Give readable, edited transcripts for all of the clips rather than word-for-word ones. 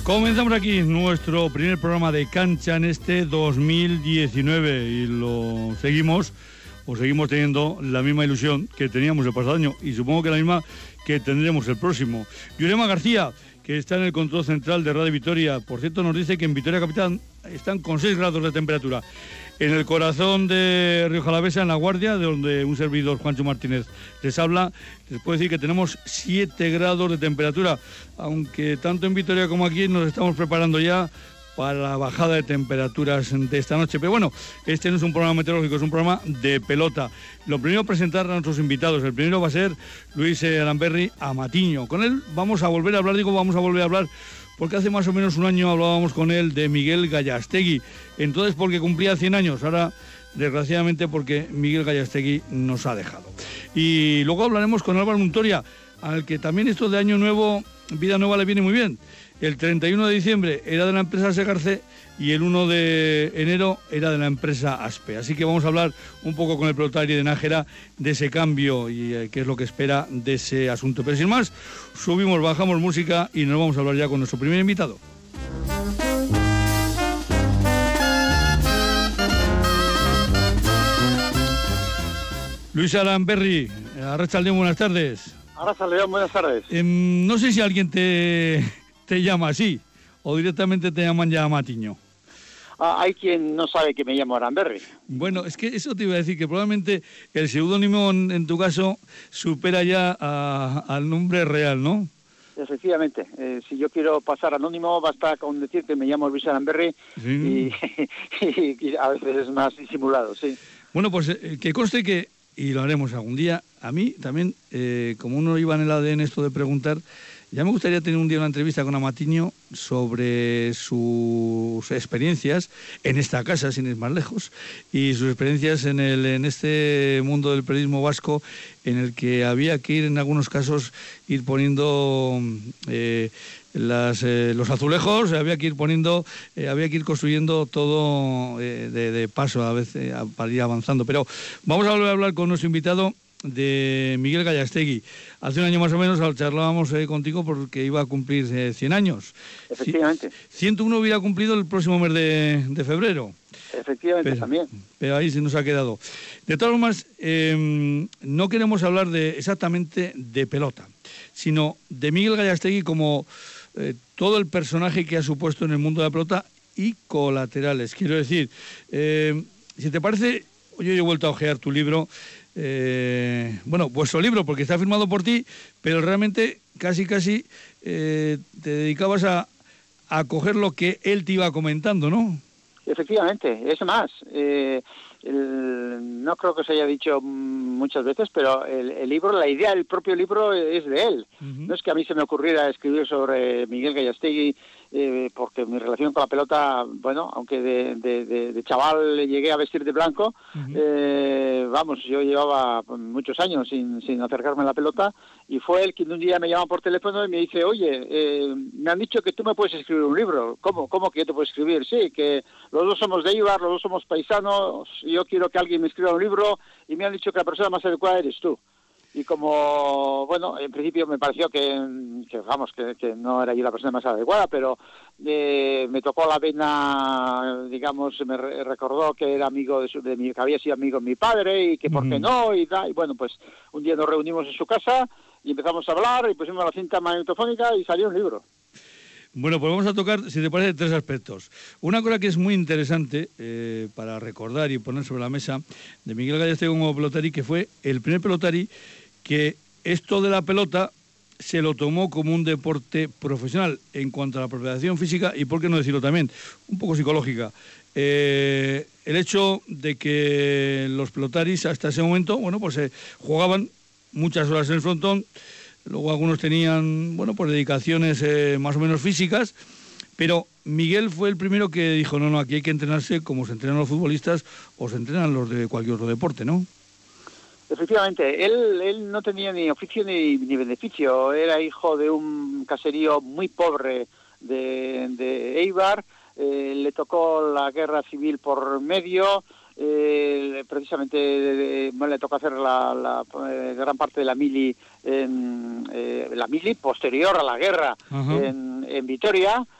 Comenzamos aquí nuestro primer programa de cancha en este 2019 y lo seguimos teniendo la misma ilusión que teníamos el pasado año y supongo que la misma que tendremos el próximo. Yurema García, que está en el control central de Radio Vitoria, por cierto nos dice que en Vitoria Capital están con 6 grados de temperatura. En el corazón de Río Jalavesa, en La Guardia, de donde un servidor, Juancho Martínez, les habla, les puedo decir que tenemos 7 grados de temperatura, aunque tanto en Vitoria como aquí nos estamos preparando ya para la bajada de temperaturas de esta noche. Pero bueno, este no es un programa meteorológico, es un programa de pelota. Lo primero, presentar a nuestros invitados. El primero va a ser Luis Aramberri Amatiño. Con él vamos a volver a hablar, porque hace más o menos un año hablábamos con él de Miguel Gallastegui. Entonces porque cumplía 100 años, ahora desgraciadamente porque Miguel Gallastegui nos ha dejado. Y luego hablaremos con Álvaro Montoria, al que también esto de año nuevo, vida nueva le viene muy bien. El 31 de diciembre era de la empresa Segarce y el 1 de enero era de la empresa Aspe. Así que vamos a hablar un poco con el pelotari de Nájera de ese cambio y qué es lo que espera de ese asunto. Pero sin más, subimos, bajamos música y nos vamos a hablar ya con nuestro primer invitado. Luis Aramberri, Arratsaldeon, buenas tardes. Arratsaldeon, buenas tardes. No sé si alguien te llama así, o directamente te llaman ya Amatiño. Hay quien no sabe que me llamo Aramberri. Bueno, es que eso te iba a decir, que probablemente el seudónimo en tu caso supera ya al nombre real, ¿no? Efectivamente, si yo quiero pasar anónimo basta con decir que me llamo Luis Aramberri, sí. y a veces es más disimulado, sí. Bueno, pues que conste que, y lo haremos algún día, a mí también, como uno iba en el ADN esto de preguntar, ya me gustaría tener un día una entrevista con Amatiño sobre sus experiencias en esta casa, sin ir más lejos, y sus experiencias en este mundo del periodismo vasco, en el que había que ir, en algunos casos, ir poniendo los azulejos, había que ir construyendo todo de paso a veces para ir avanzando. Pero vamos a volver a hablar con nuestro invitado de Miguel Gallastegui. Hace un año más o menos charlábamos contigo porque iba a cumplir 100 años. Efectivamente. 101 hubiera cumplido el próximo mes de febrero. Efectivamente, también. Pero ahí se nos ha quedado. De todas formas, no queremos hablar exactamente de pelota, sino de Miguel Gallastegui como todo el personaje que ha supuesto en el mundo de la pelota y colaterales. Quiero decir, si te parece, yo he vuelto a ojear tu libro. Vuestro libro, porque está firmado por ti, pero realmente casi te dedicabas a coger lo que él te iba comentando, ¿no? Efectivamente, es más, no creo que se haya dicho muchas veces, pero el libro, la idea del propio libro es de él. No es que a mí se me ocurriera escribir sobre Miguel Gallastegui, porque mi relación con la pelota, bueno, aunque de chaval llegué a vestir de blanco, yo llevaba muchos años sin acercarme a la pelota, y fue él quien un día me llama por teléfono y me dice: oye, me han dicho que tú me puedes escribir un libro. ¿Cómo que yo te puedo escribir? Sí, que los dos somos de Eibar, los dos somos paisanos, y yo quiero que alguien me escriba un libro, y me han dicho que la persona más adecuada eres tú. Y como, bueno, en principio me pareció que no era yo la persona más adecuada, pero me tocó la vena, digamos, me recordó que era amigo que había sido amigo de mi padre, y que por qué no, y bueno, pues un día nos reunimos en su casa y empezamos a hablar, y pusimos la cinta magnetofónica y salió un libro. Bueno, pues vamos a tocar, si te parece, 3 aspectos. Una cosa que es muy interesante para recordar y poner sobre la mesa de Miguel Gallastegui como pelotari, que fue el primer pelotari que esto de la pelota se lo tomó como un deporte profesional en cuanto a la preparación física y, por qué no decirlo también, un poco psicológica. El hecho de que los pelotaris hasta ese momento, bueno, pues jugaban muchas horas en el frontón, luego algunos tenían, bueno, pues dedicaciones más o menos físicas, pero Miguel fue el primero que dijo, no, aquí hay que entrenarse como se entrenan los futbolistas o se entrenan los de cualquier otro deporte, ¿no? Efectivamente, él no tenía ni oficio ni beneficio, era hijo de un caserío muy pobre de Eibar, le tocó la guerra civil por medio, precisamente le tocó hacer la gran parte de la mili posterior a la guerra en Vitoria,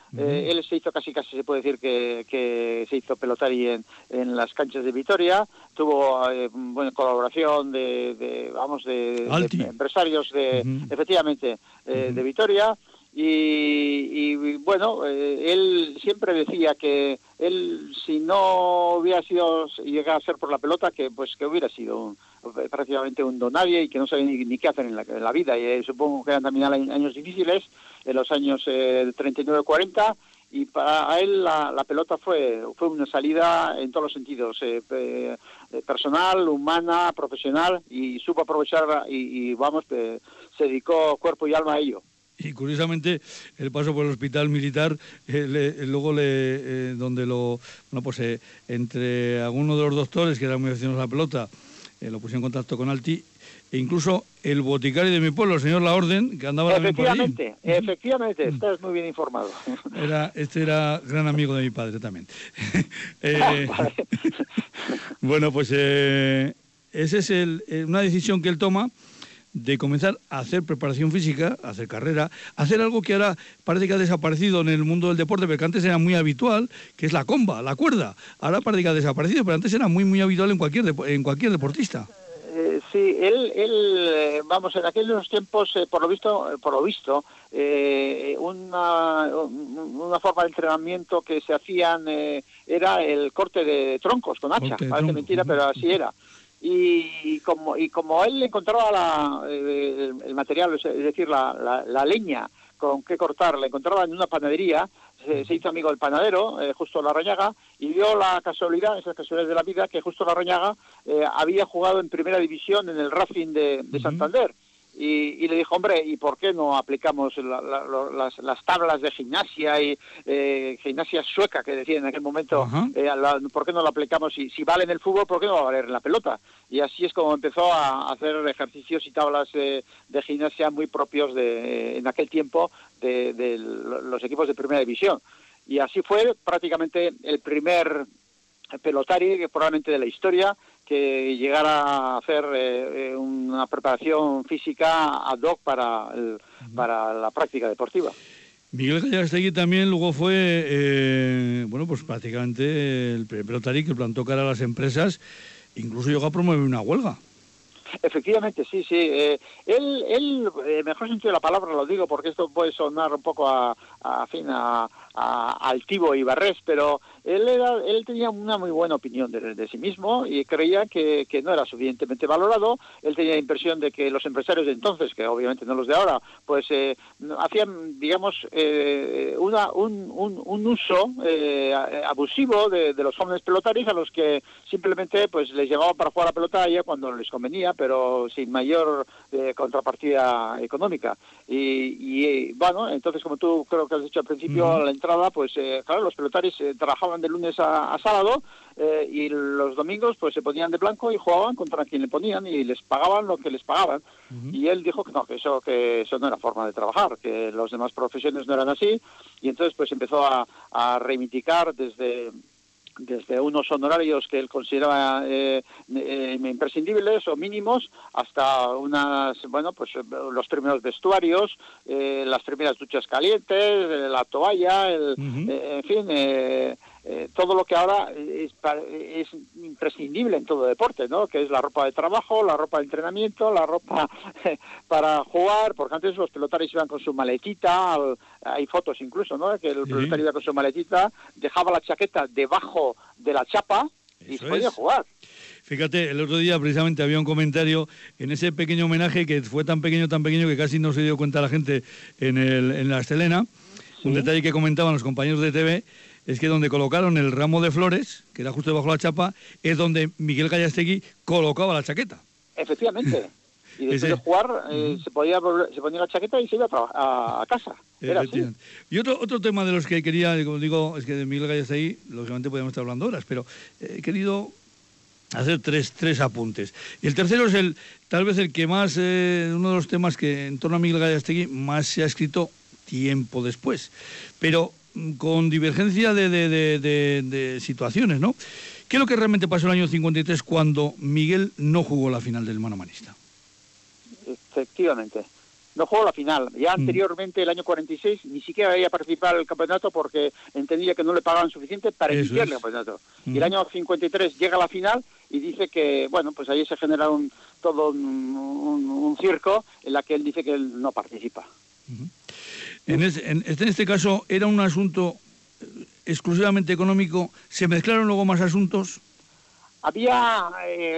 Él se hizo casi se puede decir que se hizo pelotari en las canchas de Vitoria. Tuvo colaboración de empresarios efectivamente de Vitoria. Y bueno, él siempre decía que él, si no hubiera sido llegar a ser por la pelota, que hubiera sido prácticamente un donadie y que no sabía ni qué hacer en la vida. Y supongo que eran también años difíciles, en los años 39-40, y para él la pelota fue una salida en todos los sentidos, personal, humana, profesional, y supo aprovechar se dedicó cuerpo y alma a ello. Y curiosamente, el paso por el hospital militar, entre algunos de los doctores que eran muy aficionados a la pelota, lo puse en contacto con Alti, e incluso el boticario de mi pueblo, el señor La Orden, que andaba también por allí. Efectivamente, estás muy bien informado. Este era gran amigo de mi padre también. Bueno, pues esa es una decisión que él toma, de comenzar a hacer preparación física, a hacer carrera, a hacer algo que ahora parece que ha desaparecido en el mundo del deporte, pero que antes era muy habitual, que es la comba, la cuerda. Ahora parece que ha desaparecido, pero antes era muy, muy habitual en cualquier deportista. Sí, él, en aquellos tiempos, por lo visto, una forma de entrenamiento que se hacían era el corte de troncos con hacha. Parece mentira, pero así era. Y como él encontraba el material, es decir, la leña con qué cortar, la encontraba en una panadería, se hizo amigo del panadero, Justo Larrañaga, y vio esas casualidades de la vida, que Justo Larrañaga había jugado en primera división en el Racing de Santander. Y le dijo, hombre, ¿y por qué no aplicamos las tablas de gimnasia y gimnasia sueca que decía en aquel momento? ¿Por qué no lo aplicamos? Si vale en el fútbol, ¿por qué no va a valer en la pelota? Y así es como empezó a hacer ejercicios y tablas de gimnasia muy propios en aquel tiempo de los equipos de primera división. Y así fue prácticamente el primer pelotari, que probablemente de la historia, que llegara a hacer una preparación física ad hoc para la práctica deportiva. Miguel Gallastegui también luego fue, pues prácticamente el primer pelotari que plantó cara a las empresas, incluso llegó a promover una huelga. Efectivamente, sí. Él, mejor sentido de la palabra lo digo, porque esto puede sonar un poco a altivo y barrés, pero él tenía una muy buena opinión de sí mismo y creía que no era suficientemente valorado. Él tenía la impresión de que los empresarios de entonces, que obviamente no los de ahora, pues hacían, digamos, un uso abusivo de los jóvenes pelotaris, a los que simplemente pues les llevaban para jugar a pelota ya cuando les convenía, pero sin mayor contrapartida económica. Y bueno, entonces, como tú creo que has dicho al principio, a la entrada, pues claro, los pelotaris trabajaban de lunes a sábado, y los domingos pues se ponían de blanco y jugaban contra quien le ponían y les pagaban lo que les pagaban. Y él dijo que eso no era forma de trabajar, que las demás profesiones no eran así, y entonces pues empezó a reivindicar desde unos honorarios que él consideraba imprescindibles o mínimos, hasta los primeros vestuarios, las primeras duchas calientes, la toalla, en fin, todo lo que ahora es imprescindible en todo deporte, ¿no? Que es la ropa de trabajo, la ropa de entrenamiento, la ropa para jugar, porque antes los pelotaris iban con su maletita, hay fotos incluso, ¿no? Que el pelotario iba con su maletita, dejaba la chaqueta debajo de la chapa y se podía jugar. Fíjate, el otro día precisamente había un comentario en ese pequeño homenaje que fue tan pequeño que casi no se dio cuenta la gente en la estelena. Un detalle que comentaban los compañeros de TV es que donde colocaron el ramo de flores, que era justo debajo de la chapa, es donde Miguel Gallastegui colocaba la chaqueta. Efectivamente. Y después de jugar se ponía la chaqueta y se iba a casa. Era así. Y otro tema de los que quería, como digo, es que de Miguel Gallastegui, lógicamente podemos estar hablando horas, pero he querido hacer tres apuntes. Y el tercero es tal vez el que más, uno de los temas que en torno a Miguel Gallastegui más se ha escrito tiempo después, pero con divergencia de situaciones, ¿no? ¿Qué es lo que realmente pasó en el año 53 cuando Miguel no jugó la final del manomanista? Efectivamente. no jugó la final. Ya anteriormente, el año 46, ni siquiera había participado en el campeonato porque entendía que no le pagaban suficiente para iniciar el campeonato. Y el año 53 llega a la final y dice que, bueno, pues ahí se genera todo un circo en la que él dice que él no participa. En este caso, ¿era un asunto exclusivamente económico? ¿Se mezclaron luego más asuntos? Había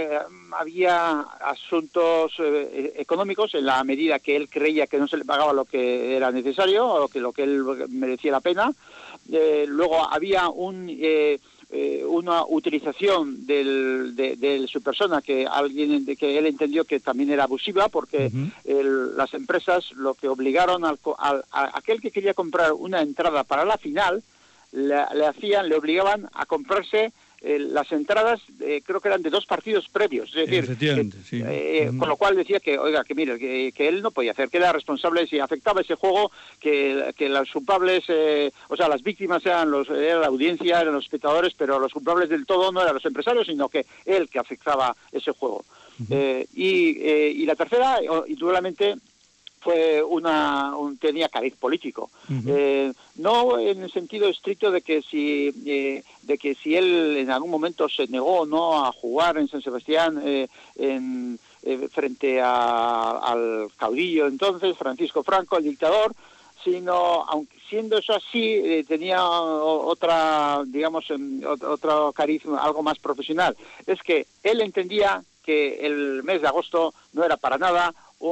asuntos económicos en la medida que él creía que no se le pagaba lo que era necesario o lo que él merecía la pena. Luego había una utilización de su persona que él entendió que también era abusiva, porque las empresas lo que obligaron a aquel que quería comprar una entrada para la final le obligaban a comprarse las entradas, creo que eran de 2 partidos previos, es decir, con lo cual decía que, oiga, que mire, que él no podía hacer, que era responsable si afectaba ese juego, que los culpables, o sea, las víctimas era la audiencia, eran los espectadores, pero los culpables del todo no eran los empresarios, sino que él que afectaba ese juego. Y la tercera, indudablemente, fue tenía cariz político, no en el sentido estricto de que si él en algún momento se negó o no a jugar en San Sebastián frente al caudillo entonces, Francisco Franco, el dictador, sino, aunque siendo eso así, tenía otra, digamos, otro cariz algo más profesional. Es que él entendía que el mes de agosto no era para nada o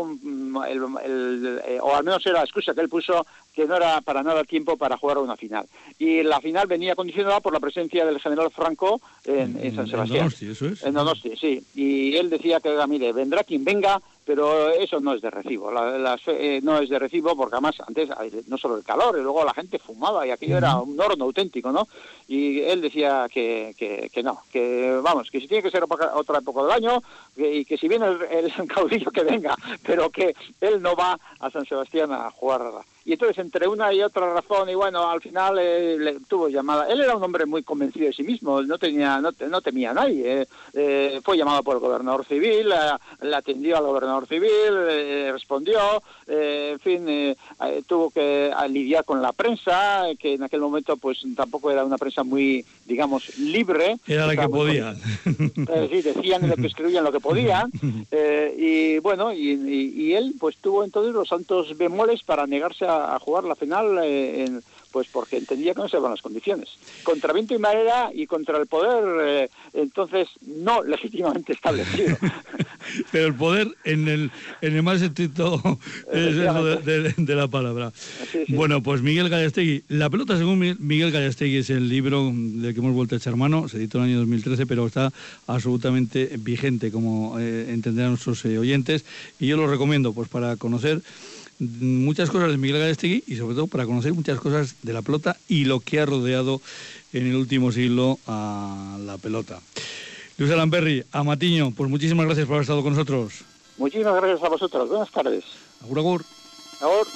al menos era la excusa que él puso, que no era para nada tiempo para jugar una final. Y la final venía condicionada por la presencia del general Franco en San Sebastián. En Donosti, eso es. En Donosti, sí. Y él decía que, mire, vendrá quien venga, pero eso no es de recibo. No es de recibo porque además antes no solo el calor, y luego la gente fumaba y aquello era un horno auténtico, ¿no? Y él decía que no, que vamos, que si tiene que ser otra época del año y que si viene el caudillo que venga, pero que él no va a San Sebastián a jugar. Y entonces, entre una y otra razón, y bueno, al final le tuvo llamada. Él era un hombre muy convencido de sí mismo, no temía a nadie. Fue llamado por el gobernador civil, le atendió al gobernador civil, respondió, en fin, tuvo que lidiar con la prensa, que en aquel momento pues tampoco era una prensa muy, digamos, libre. Era la que podían. Sí, decían lo que escribían lo que podían, y bueno, y él pues tuvo entonces los santos bemoles para negarse a jugar la final, pues porque entendía que no se daban las condiciones. Contra viento y marea y contra el poder, entonces no legítimamente establecido. Pero el poder en el más estricto de la palabra. Sí. Bueno, pues Miguel Gallástegui. La pelota según Miguel Gallástegui es el libro del que hemos vuelto a echar mano. Se editó en el año 2013, pero está absolutamente vigente, como entenderán nuestros oyentes. Y yo lo recomiendo pues para conocer muchas cosas de Miguel Gallástegui y sobre todo para conocer muchas cosas de la pelota y lo que ha rodeado en el último siglo a la pelota. Luis Alamberri, Amatiño, pues muchísimas gracias por haber estado con nosotros. Muchísimas gracias a vosotros. Buenas tardes. Agur, agur. Agur.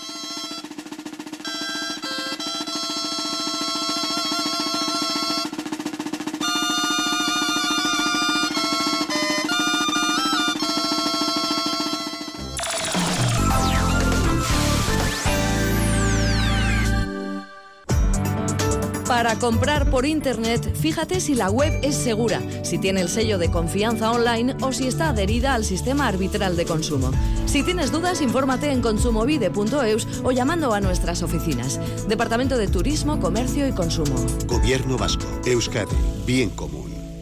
Para comprar por internet, fíjate si la web es segura, si tiene el sello de confianza online o si está adherida al sistema arbitral de consumo. Si tienes dudas, infórmate en kontsumobide.eus o llamando a nuestras oficinas. Departamento de Turismo, Comercio y Consumo. Gobierno Vasco. Euskadi. Bien común.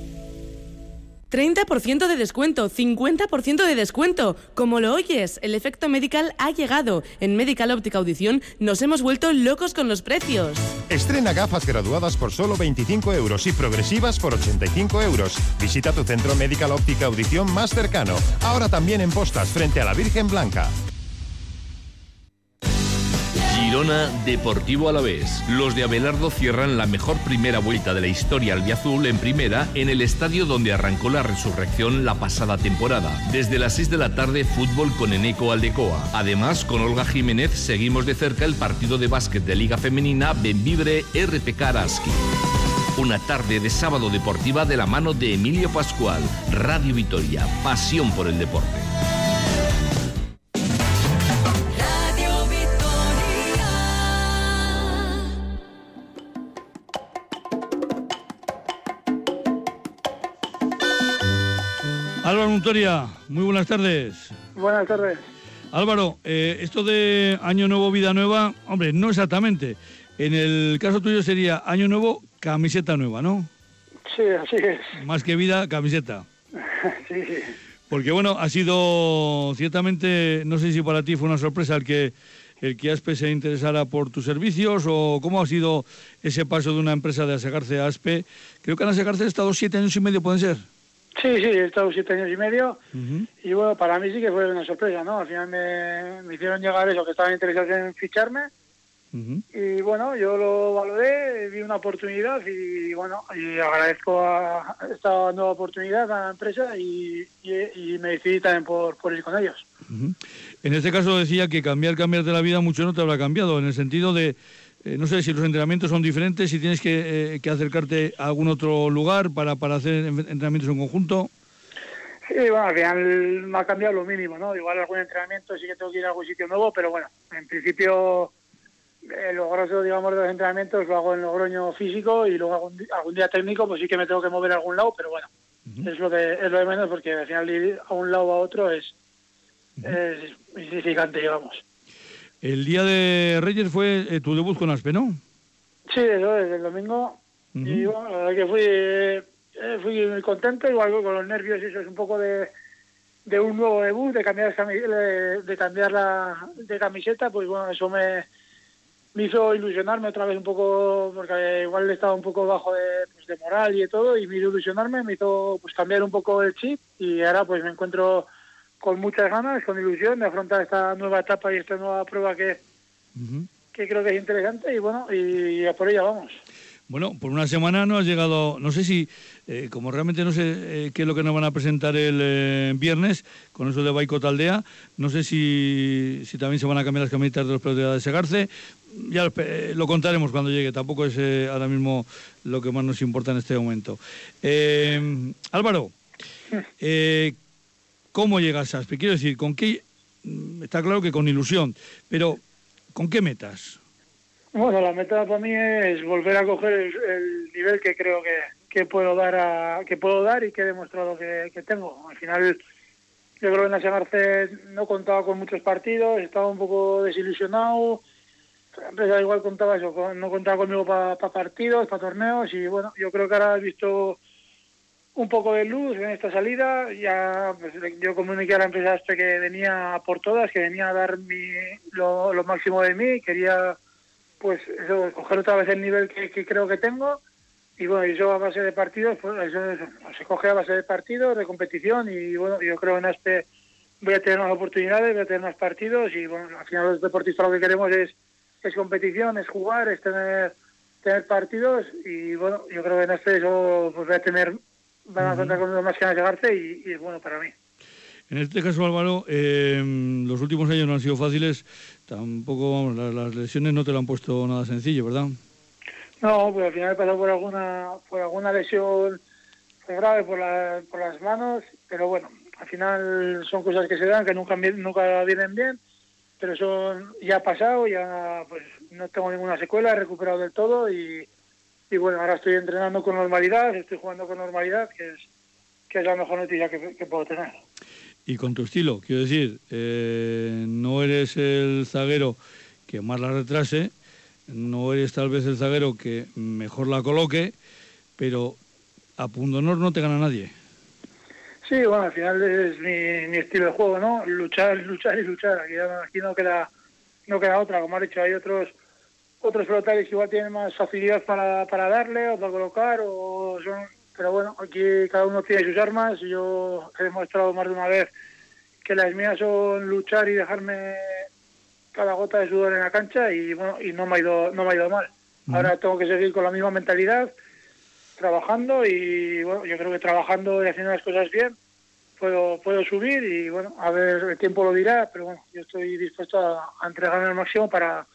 30% de descuento, 50% de descuento. Como lo oyes, el efecto Medical ha llegado. En Medical Óptica Audición nos hemos vuelto locos con los precios. Estrena gafas graduadas por solo 25 euros y progresivas por 85 euros. Visita tu centro Medical Óptica Audición más cercano. Ahora también en Postas, frente a la Virgen Blanca. Girona, Deportivo Alavés. Los de Abelardo cierran la mejor primera vuelta de la historia albiazul en primera en el estadio donde arrancó la resurrección la pasada temporada. Desde las 6 de la tarde, fútbol con Eneco Aldecoa. Además, con Olga Jiménez seguimos de cerca el partido de básquet de Liga Femenina Benvibre RPK Araski. Una tarde de sábado deportiva de la mano de Emilio Pascual. Radio Vitoria, pasión por el deporte. Álvaro Montoria, muy buenas tardes. Buenas tardes. Álvaro, esto de Año Nuevo, Vida Nueva, hombre, no exactamente. En el caso tuyo sería Año Nuevo, camiseta nueva, ¿no? Sí, así es. Más que vida, camiseta. Sí. Porque bueno, ha sido ciertamente, no sé si para ti fue una sorpresa el que ASPE se interesara por tus servicios, o cómo ha sido ese paso de una empresa de Asegarce a ASPE. Creo que en Asegarce he estado 7 años y medio, ¿pueden ser? Sí, he estado 7 años y medio. Y bueno, para mí sí que fue una sorpresa, ¿no? Al final me hicieron llegar eso, que estaban interesados en ficharme. Y bueno, yo lo valoré, vi una oportunidad y bueno, y agradezco a esta nueva oportunidad a la empresa y me decidí también por ir con ellos. En este caso decía que cambiarte la vida mucho no te habrá cambiado, en el sentido de, no sé si los entrenamientos son diferentes, si tienes que acercarte a algún otro lugar para hacer entrenamientos en conjunto. Sí, bueno, al final me ha cambiado lo mínimo, ¿no? Igual algún entrenamiento sí que tengo que ir a algún sitio nuevo, pero bueno, en principio lo grosso, digamos, de los entrenamientos lo hago en Logroño físico y luego algún día técnico, pues sí que me tengo que mover a algún lado, pero bueno, es lo de menos, porque al final ir a un lado o a otro es insignificante, digamos. El día de Reyes fue tu debut con ASPE, ¿no? Sí, eso es, el domingo. Y bueno, la verdad que fui muy contento, igual con los nervios, eso es un poco de un nuevo debut, de cambiar de camiseta, pues bueno, eso me hizo ilusionarme otra vez un poco, porque igual estaba un poco bajo de moral y de todo, y me hizo ilusionarme, me hizo pues cambiar un poco el chip, y ahora pues me encuentro con muchas ganas, con ilusión de afrontar esta nueva etapa y esta nueva prueba que creo que es interesante, y bueno, y a por ella vamos. Bueno, por una semana no has llegado, no sé si, como realmente no sé qué es lo que nos van a presentar el viernes, con eso de Baiko Taldea, no sé si también se van a cambiar las camisetas de los peloteros de Segarce, ya lo contaremos cuando llegue, tampoco es ahora mismo lo que más nos importa en este momento. Álvaro, ¿cómo llegas a ASPE? Quiero decir, ¿con qué? Está claro que con ilusión, pero ¿con qué metas? Bueno, la meta para mí es volver a coger el nivel que creo que puedo dar y que he demostrado que tengo. Al final, yo creo que en Asegarce no contaba con muchos partidos, estaba un poco desilusionado. La empresa igual contaba eso, no contaba conmigo para partidos, para torneos, y bueno, yo creo que ahora he visto un poco de luz en esta salida. Ya pues, yo comuniqué a la empresa hasta que venía por todas, que venía a dar lo máximo de mí, quería pues eso, coger otra vez el nivel que creo que tengo, y bueno, eso a base de partidos, pues eso se coge a base de partidos, de competición, y bueno, yo creo que en ASPE voy a tener más oportunidades, voy a tener más partidos, y bueno, al final los deportistas lo que queremos es competición, es jugar, es tener partidos, y bueno, yo creo que en ASPE eso pues van a contar conmigo más que en Asegarce, y es bueno para mí. En este caso, Álvaro, los últimos años no han sido fáciles, tampoco, vamos, las lesiones no te lo han puesto nada sencillo, ¿verdad? No, pues al final he pasado por alguna lesión grave por las manos, pero bueno, al final son cosas que se dan, que nunca vienen bien, pero eso ya ha pasado, ya pues no tengo ninguna secuela, he recuperado del todo, y bueno, ahora estoy entrenando con normalidad, estoy jugando con normalidad, que es la mejor noticia que puedo tener. Y con tu estilo, quiero decir, no eres el zaguero que más la retrase, no eres tal vez el zaguero que mejor la coloque, pero a pundonor no te gana nadie. Sí, bueno, al final es mi estilo de juego, ¿no? Luchar y luchar. Aquí no queda otra, como has dicho, hay otros pelotarios que igual tienen más facilidad para darle o para colocar, pero bueno, aquí cada uno tiene sus armas. Yo he demostrado más de una vez que las mías son luchar y dejarme cada gota de sudor en la cancha, y bueno, y no me ha ido mal. Ahora tengo que seguir con la misma mentalidad, trabajando, y bueno, yo creo que trabajando y haciendo las cosas bien puedo subir, y bueno, a ver, el tiempo lo dirá, pero bueno, yo estoy dispuesto a entregarme al máximo para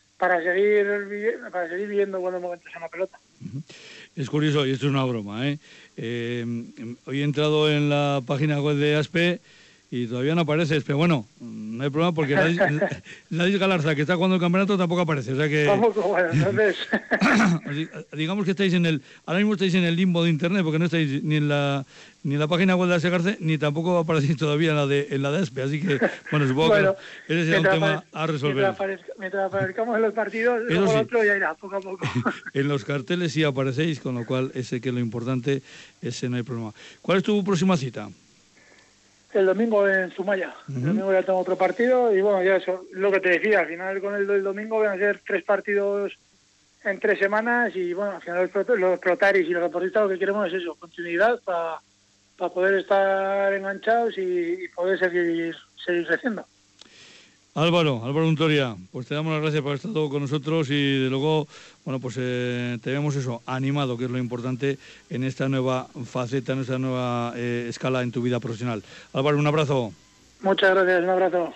seguir viviendo buenos momentos en la pelota. Es curioso, y esto es una broma, hoy he entrado en la página web de ASPE y todavía no apareces, pero bueno, No hay problema porque Nadie Galarza, que está jugando el campeonato, tampoco aparece. O sea que... Tampoco, bueno, entonces... Digamos que estáis ahora mismo estáis en el limbo de internet, porque no estáis ni en la página web de Segarce, ni tampoco aparecéis todavía en la de ASPE. Así que, bueno, supongo que ese será un tema a resolver. Mientras aparezcamos en los partidos, luego el otro ya irá poco a poco. En los carteles sí aparecéis, con lo cual ese que es lo importante, ese no hay problema. ¿Cuál es tu próxima cita? El domingo en Zumaya. El domingo ya tengo otro partido y bueno, ya eso, lo que te decía, al final con el del domingo van a ser 3 partidos en 3 semanas y bueno, al final los protaris y los deportistas lo que queremos es eso, continuidad para poder estar enganchados y poder seguir creciendo. Álvaro Untoria, pues te damos las gracias por haber estado con nosotros y de luego, bueno, pues te vemos eso, animado, que es lo importante en esta nueva faceta, en esta nueva escala en tu vida profesional. Álvaro, un abrazo. Muchas gracias, un abrazo.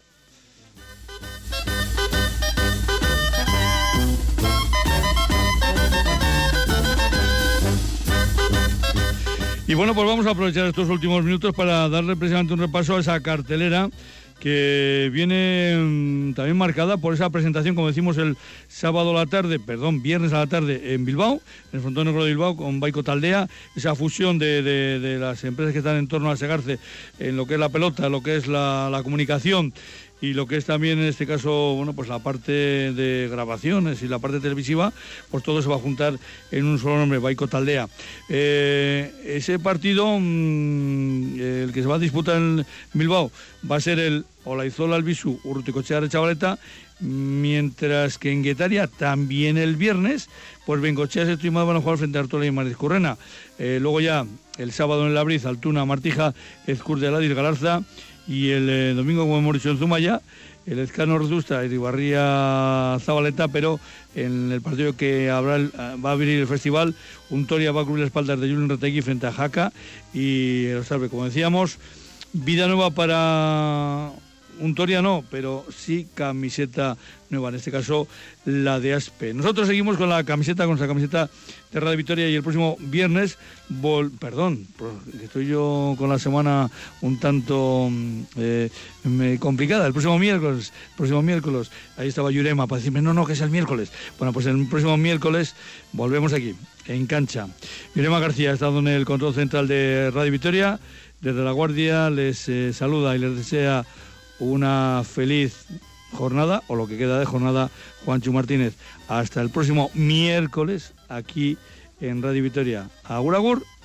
Y bueno, pues vamos a aprovechar estos últimos minutos para darle precisamente un repaso a esa cartelera que viene también marcada por esa presentación, como decimos, el viernes a la tarde en Bilbao, en el Frontón Negro de Bilbao, con Baiko Taldea, esa fusión de las empresas que están en torno a Segarce, en lo que es la pelota, lo que es la comunicación, y lo que es también en este caso, bueno, pues la parte de grabaciones y la parte televisiva, pues todo se va a juntar en un solo nombre, Baiko Taldea. Ese partido, el que se va a disputar en Bilbao, va a ser el Olaizola Albisu Urruticoechea Aretxabaleta, mientras que en Guetaria también el viernes, pues Bengochea y Settimado van a jugar frente a Artola y Mariscurrena. Luego ya el sábado en Labriz, Altuna, Martija, Ezcur de Aladis, Galarza. Y el domingo, como hemos dicho, en Zumaya, el Ezcano Redusta y Ribarría Zabaleta, pero en el partido que va a abrir el festival, Untoria va a cubrir las espaldas de Julen Retegui frente a Jaca y el Salve, como decíamos, vida nueva para Untoria no, pero sí camiseta nueva, en este caso la de Aspe. Nosotros seguimos con nuestra camiseta de Radio Vitoria y el próximo viernes, estoy yo con la semana un tanto complicada, el próximo miércoles, ahí estaba Yurema para decirme, no, que es el miércoles. Bueno, pues el próximo miércoles volvemos aquí, en cancha. Yurema García ha estado en el control central de Radio Vitoria, desde La Guardia les saluda y les desea una feliz jornada, o lo que queda de jornada, Juancho Martínez. Hasta el próximo miércoles, aquí en Radio Vitoria. Agur, agur.